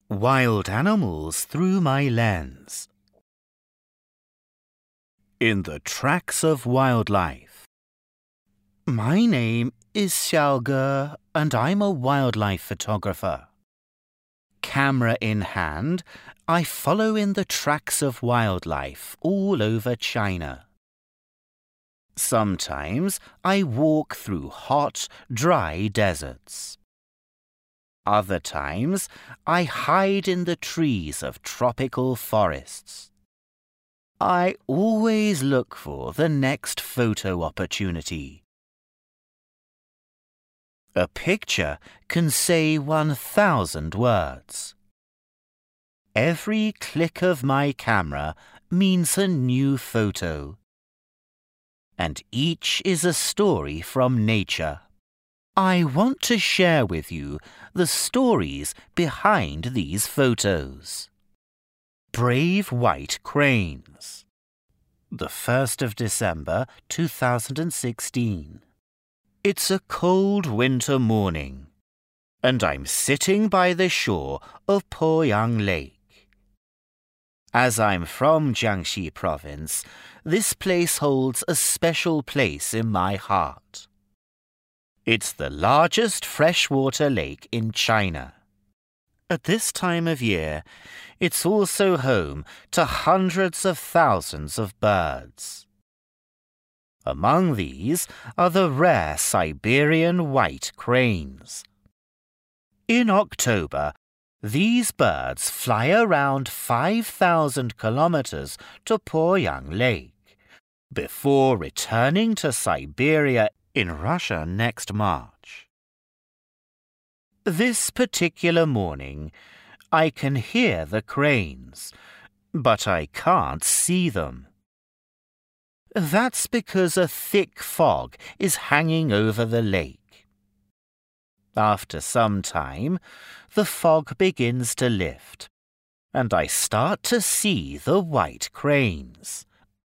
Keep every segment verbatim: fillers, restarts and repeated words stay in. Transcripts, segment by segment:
Wild animals through my lens. In the tracks of wildlife. My name is Xiao Ge, and I'm a wildlife photographer. Camera in hand, I follow in the tracks of wildlife all over China. Sometimes I walk through hot, dry deserts. Other times, I hide in the trees of tropical forests. I always look for the next photo opportunity. A picture can say one thousand words. Every click of my camera means a new photo. And each is a story from nature. I want to share with you the stories behind these photos. Brave white cranes. The first of December two thousand sixteen. It's a cold winter morning, and I'm sitting by the shore of Poyang Lake. As I'm from Jiangxi province, this place holds a special place in my heart. It's the largest freshwater lake in China. At this time of year, it's also home to hundreds of thousands of birds. Among these are the rare Siberian white cranes. In October, these birds fly around five thousand kilometers to Poyang Lake before returning to Siberia in Russia next March. This particular morning, I can hear the cranes, but I can't see them. That's because a thick fog is hanging over the lake. After some time, the fog begins to lift, and I start to see the white cranes.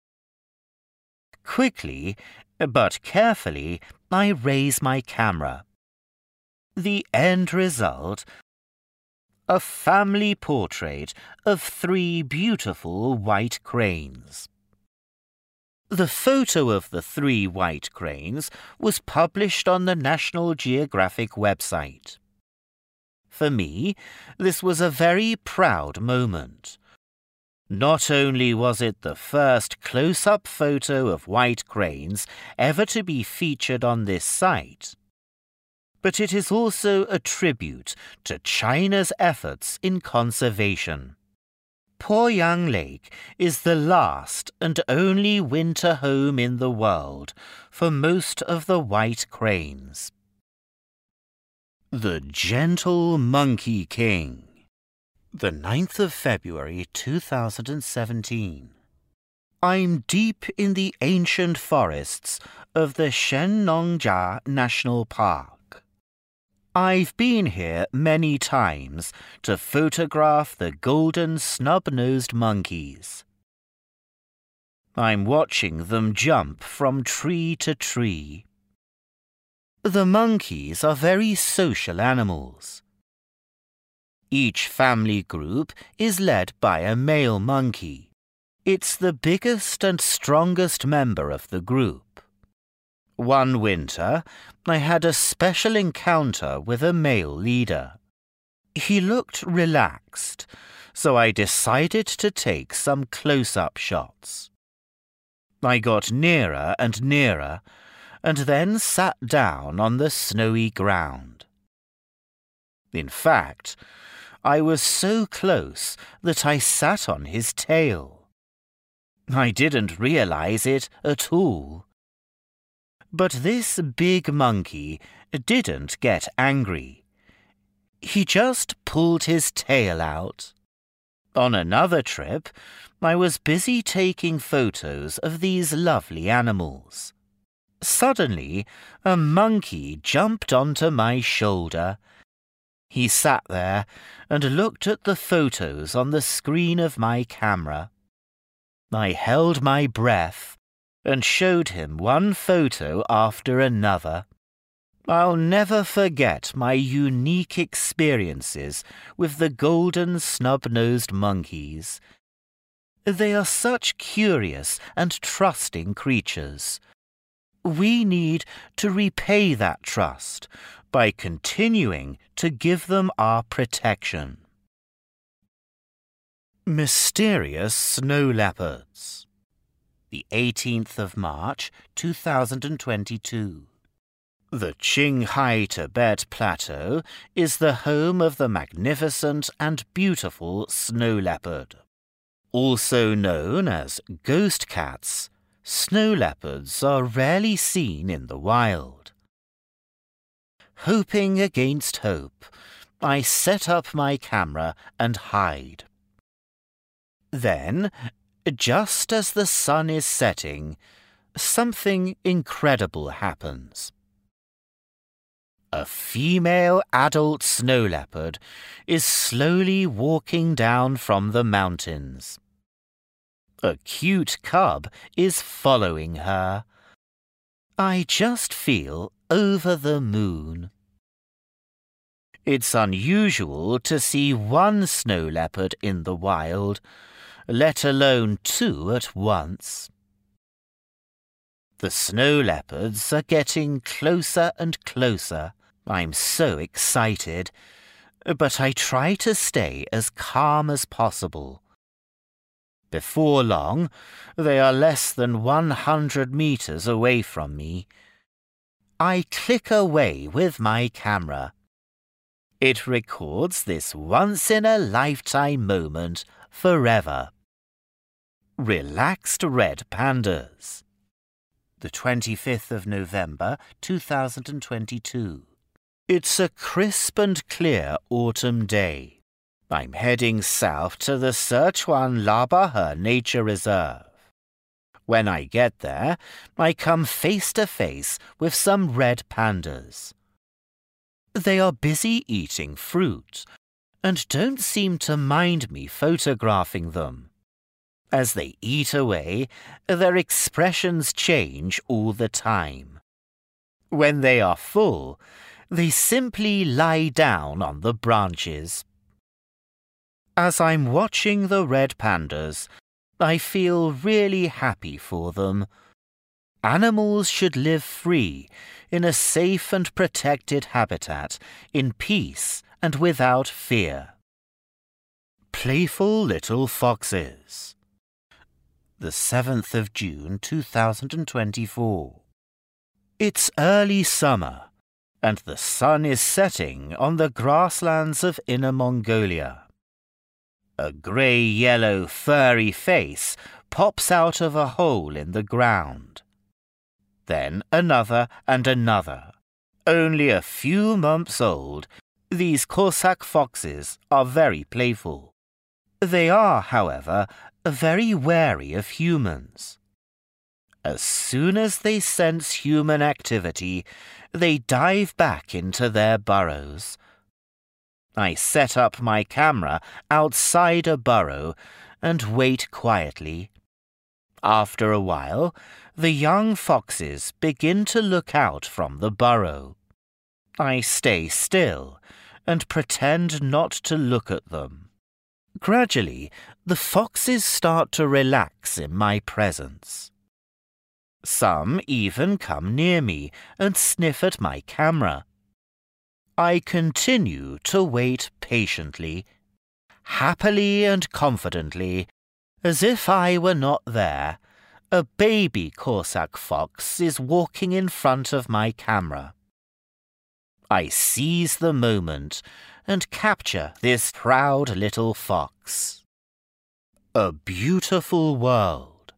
Quickly, but carefully, I raise my camera. The end result: a family portrait of three beautiful white cranes. The photo of the three white cranes was published on the National Geographic website. For me, this was a very proud moment. Not only was it the first close-up photo of white cranes ever to be featured on this site, but it is also a tribute to China's efforts in conservation. Poyang Lake is the last and only winter home in the world for most of the white cranes. The Gentle Monkey King. The ninth of February two thousand seventeen. I'm deep in the ancient forests of the Shennongjia National Park. I've been here many times to photograph the golden snub-nosed monkeys. I'm watching them jump from tree to tree. The monkeys are very social animals. Each family group is led by a male monkey. It's the biggest and strongest member of the group. One winter, I had a special encounter with a male leader. He looked relaxed, so I decided to take some close-up shots. I got nearer and nearer, and then sat down on the snowy ground. In fact, I was so close that I sat on his tail. I didn't realize it at all. But this big monkey didn't get angry. He just pulled his tail out. On another trip, I was busy taking photos of these lovely animals. Suddenly, a monkey jumped onto my shoulder. He sat there and looked at the photos on the screen of my camera. I held my breath and showed him one photo after another. I'll never forget my unique experiences with the golden snub-nosed monkeys. They are such curious and trusting creatures. We need to repay that trust by continuing to give them our protection. Mysterious Snow Leopards. The eighteenth of March, two thousand twenty-two. The Qinghai Tibet Plateau is the home of the magnificent and beautiful snow leopard. Also known as ghost cats, snow leopards are rarely seen in the wild. Hoping against hope, I set up my camera and hide. Then, just as the sun is setting, something incredible happens. A female adult snow leopard is slowly walking down from the mountains. A cute cub is following her. I just feel over the moon. It's unusual to see one snow leopard in the wild, let alone two at once. The snow leopards are getting closer and closer. I'm so excited, but I try to stay as calm as possible. Before long, they are less than one hundred meters away from me. I click away with my camera. It records this once-in-a-lifetime moment forever. Relaxed red pandas. The twenty-fifth of November, two thousand twenty-two. It's a crisp and clear autumn day. I'm heading south to the Sichuan Labahe Nature Reserve. When I get there, I come face to face with some red pandas. They are busy eating fruit and don't seem to mind me photographing them. As they eat away, their expressions change all the time. When they are full, they simply lie down on the branches. As I'm watching the red pandas, I feel really happy for them. Animals should live free in a safe and protected habitat, in peace and without fear. Playful little foxes. The seventh of June, two thousand twenty-four. It's early summer, and the sun is setting on the grasslands of Inner Mongolia. A grey-yellow furry face pops out of a hole in the ground. Then another and another. Only a few months old, these Cossack foxes are very playful. They are, however, very wary of humans. As soon as they sense human activity, they dive back into their burrows. I set up my camera outside a burrow and wait quietly. After a while, the young foxes begin to look out from the burrow. I stay still and pretend not to look at them. Gradually, the foxes start to relax in my presence. Some even come near me and sniff at my camera. I continue to wait patiently, happily and confidently, as if I were not there. A baby Cossack fox is walking in front of my camera. I seize the moment and capture this proud little fox. A beautiful world.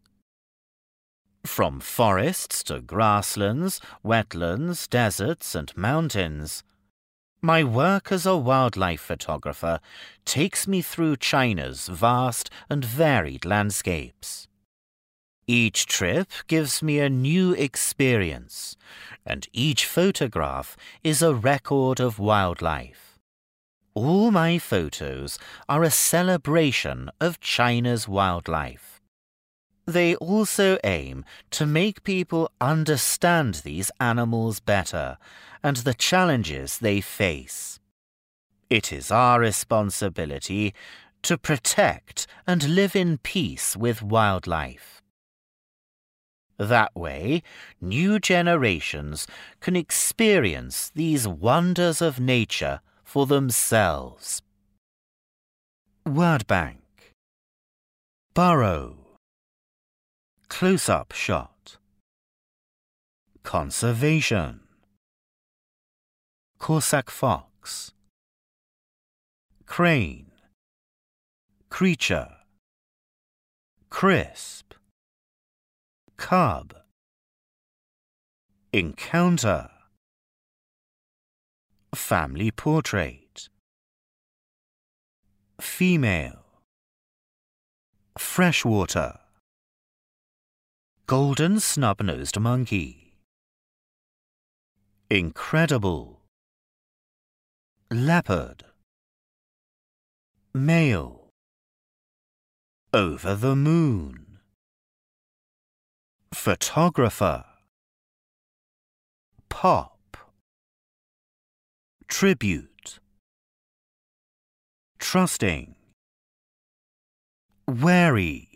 From forests to grasslands, wetlands, deserts and mountains, my work as a wildlife photographer takes me through China's vast and varied landscapes. Each trip gives me a new experience, and each photograph is a record of wildlife. All my photos are a celebration of China's wildlife. They also aim to make people understand these animals better and the challenges they face. It is our responsibility to protect and live in peace with wildlife. That way, new generations can experience these wonders of nature for themselves. Word bank. Burrow. Close-up shot. Conservation. Corsac fox. Crane. Creature. Crisp. Cub. Encounter. Family portrait. Female. Freshwater. Golden snub-nosed monkey. Incredible. Leopard. Male. Over the moon. Photographer. Pop. Tribute. Trusting. Wary.